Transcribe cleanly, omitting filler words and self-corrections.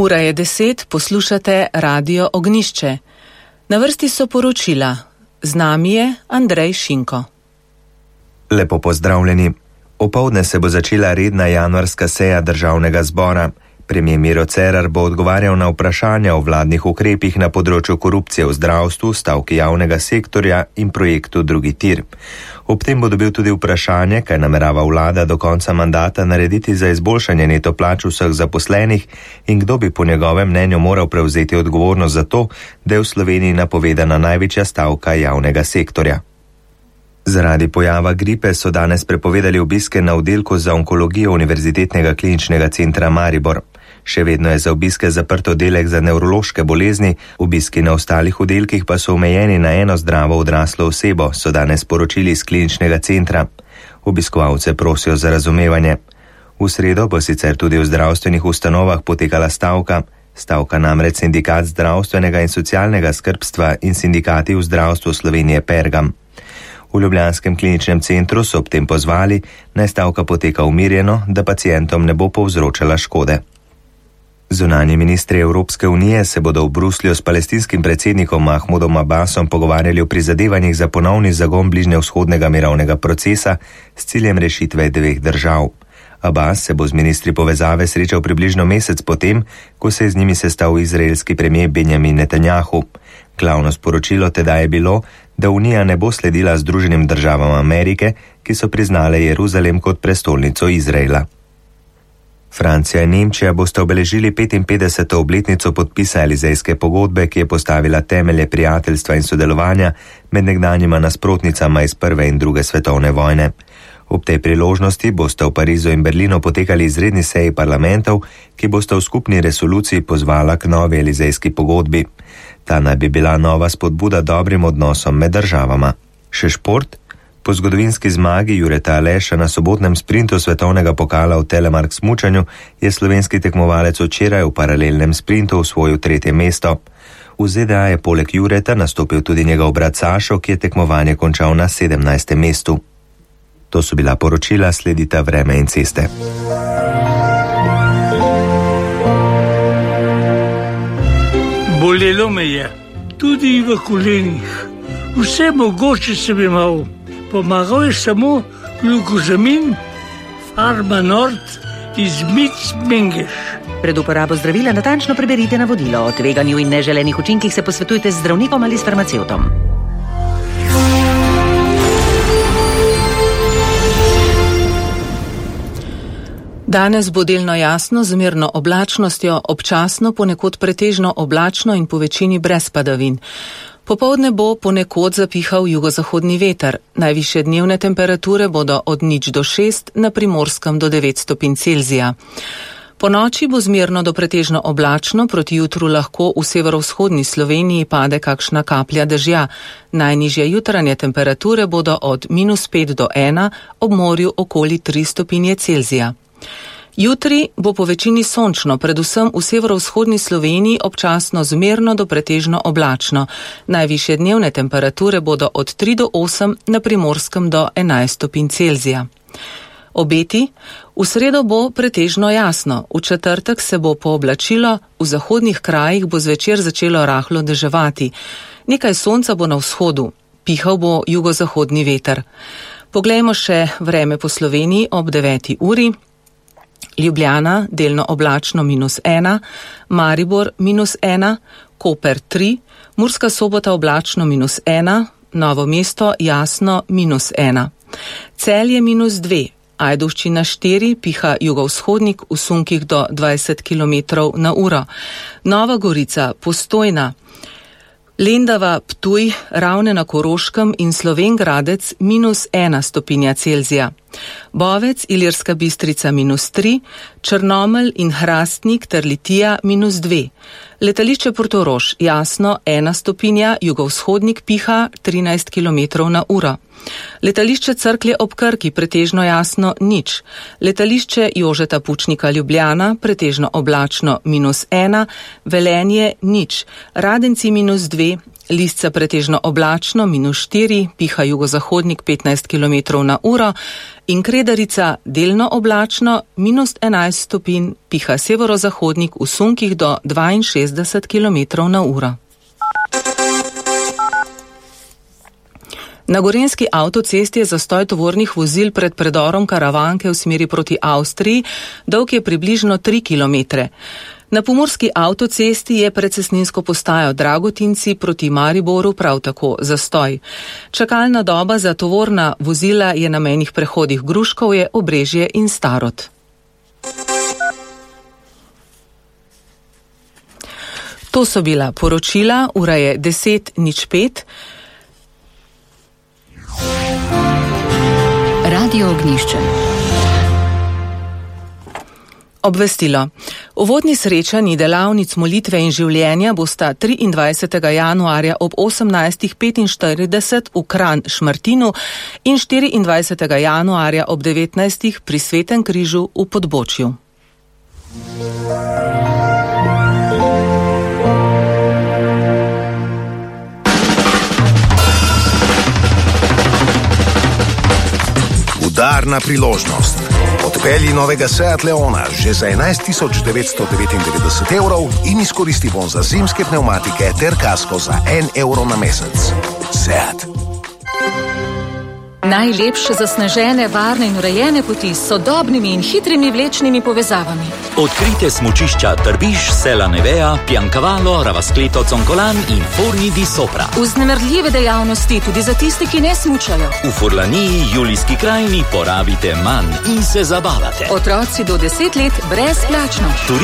Ura je 10, poslušate Radio Ognjišče. Na vrsti so poročila. Z nami je Andrej Šinko. Lepo pozdravljeni. Opoldne se bo začela redna januarska seja državnega zbora. Premier Miro Cerar bo odgovarjal na vprašanja o vladnih ukrepih na področju korupcije v zdravstvu, stavki javnega sektorja in projektu Drugi tir. Ob tem bo dobil tudi vprašanje, kaj namerava vlada do konca mandata narediti za izboljšanje neto plač vseh zaposlenih in kdo bi po njegovem mnenju moral prevzeti odgovornost za to, da je v Sloveniji napovedana največja stavka javnega sektorja. Zaradi pojava gripe so danes prepovedali obiske na oddelku za onkologijo Univerzitetnega kliničnega centra Maribor. Še vedno je za obiske zaprt oddelek za nevrološke bolezni, obiski na ostalih oddelkih pa so omejeni na eno zdravo odraslo osebo, so danes sporočili iz kliničnega centra. Obiskovalce prosijo za razumevanje. V sredo bo sicer tudi v zdravstvenih ustanovah potekala stavka. Stavka namreč Sindikat zdravstvenega in socialnega skrbstva in sindikati v zdravstvu Slovenije Pergam. V ljubljanskem kliničnem centru so ob tem pozvali, naj stavka poteka umirjeno, da pacientom ne bo povzročala škode. Zunanji ministri Evropske unije se bodo v Bruslju s palestinskim predsednikom Mahmudom Abbasom pogovarjali o prizadevanjih za ponovni zagon bližnjevzhodnega mirovnega procesa s ciljem rešitve dveh držav. Abbas se bo z ministri povezave srečal približno mesec potem, ko se je z njimi sestal izraelski premier Benjamin Netanjahu. Glavno sporočilo teda je bilo, da Unija ne bo sledila Združenim državam Amerike, ki so priznale Jeruzalem kot prestolnico Izraela. Francija in Nemčija bosta obeležili 55. obletnico podpisa Elizejske pogodbe, ki je postavila temelje prijateljstva in sodelovanja med nekdanjima nasprotnicama iz prve in druge svetovne vojne. Ob tej priložnosti bosta v Parizu in Berlinu potekali izredni seji parlamentov, ki bosta v skupni resoluciji pozvala k novi Elizejski pogodbi. Ta naj bi bila nova spodbuda dobrim odnosom med državama. Še šport? Po zgodovinski zmagi Jureta Aleša na sobotnem sprintu svetovnega pokala v telemark smučanju je slovenski tekmovalec včeraj v paralelnem sprintu osvojil 3. mesto. V ZDA je poleg Jureta nastopil tudi njegov brat Sašo, ki je tekmovanje končal na 17. mestu. To so bila poročila, sledita vreme in ceste. Bolelo me je, tudi v kolenih. Vse mogoče sem imel. Pomagal je samo glukozamin, Farma Nord iz Mengeš. Pred uporabo zdravila natančno preberite navodilo. O tveganju in neželenih učinkih se posvetujte z zdravnikom ali s farmacevtom. Danes bo delno jasno z mirno oblačnostjo, občasno ponekod pretežno oblačno in po večini brez padavin. Popoldne bo ponekod zapihal jugozahodni veter. Najvišje dnevne temperature bodo od 0 do 6, na Primorskem do 9 stopinj Celzija. Po noči bo zmerno do pretežno oblačno, proti jutru lahko v severovzhodni Sloveniji pade kakšna kaplja dežja. Najnižje jutranje temperature bodo od -5 do 1, ob morju okoli 3 stopinje Celzija. Jutri bo po večini sončno, predvsem v severovzhodni Sloveniji občasno zmerno do pretežno oblačno. Najvišje dnevne temperature bodo od 3 do 8, na Primorskem do 11 stopinj Celzija. Obeti: v sredo bo pretežno jasno, v četrtek se bo pooblačilo, v zahodnih krajih bo zvečer začelo rahlo deževati. Nekaj sonca bo na vzhodu, pihal bo jugozahodni veter. Poglejmo še vreme po Sloveniji ob 9. uri. Ljubljana delno oblačno -1, Maribor -1, Koper 3, Murska Sobota oblačno -1, Novo mesto jasno -1, Celje -2, Ajdovščina 4, piha jugovzhodnik v sunkih do 20 km/h, Nova Gorica, Postojna, Lendava, Ptuj, Ravne na Koroškem in Slovenj Gradec -1 stopinja Celzija. Bovec, Ilirska Bistrica -3, Črnomelj in Hrastnik ter Litija -2. Letališče Portorož jasno 1 stopinja, jugovzhodnik piha 13 km/h. Letališče Cerklje ob Krki pretežno jasno 0. Letališče Jožeta Pučnika Ljubljana pretežno oblačno -1, Velenje 0, Radenci -2, Lisca pretežno oblačno -4, piha jugozahodnik 15 km/h, in Kredarica delno oblačno, -11 stopinj, piha severozahodnik v sunkih do 62 km/h. Na Gorenjski avtocesti je zastoj tovornih vozil pred predorom Karavanke v smeri proti Avstriji, dolg je približno 3 km. Na Pomurski avtocesti je pred cestninsko postajo Dragotinci proti Mariboru prav tako zastoj. Čakalna doba za tovorna vozila je na mejnih prehodih Gruškovje, Obrežje in Starod. To so bila poročila, ura je 10:05. Radio Ognjišče. Obvestilo. Uvodni srečanji delavnic molitve in življenja bosta 23. januarja ob 18:45 v Kranj Šmartinu in 24. januarja ob 19. pri Svetem križu v Podbočju. Udarna priložnost. Odpelji novega Seat Leona že za 11.999 evrov in izkoristi bon za zimske pnevmatike ter kasko za 1 evro na mesec. Seat. Najlepše zasnežene, varne in urejene poti s sodobnimi in hitrimi vlečnimi povezavami. Odkrite smučišča Trbiž, Sela Nevea, Piancavalo, Ravascleto Zoncolan in Forni di Sopra. Vznemirljive dejavnosti tudi za tisti, ki ne smučajo. V Furlaniji, Julijski krajini porabite manj in se zabavate. Otroci do 10 let brezplačno.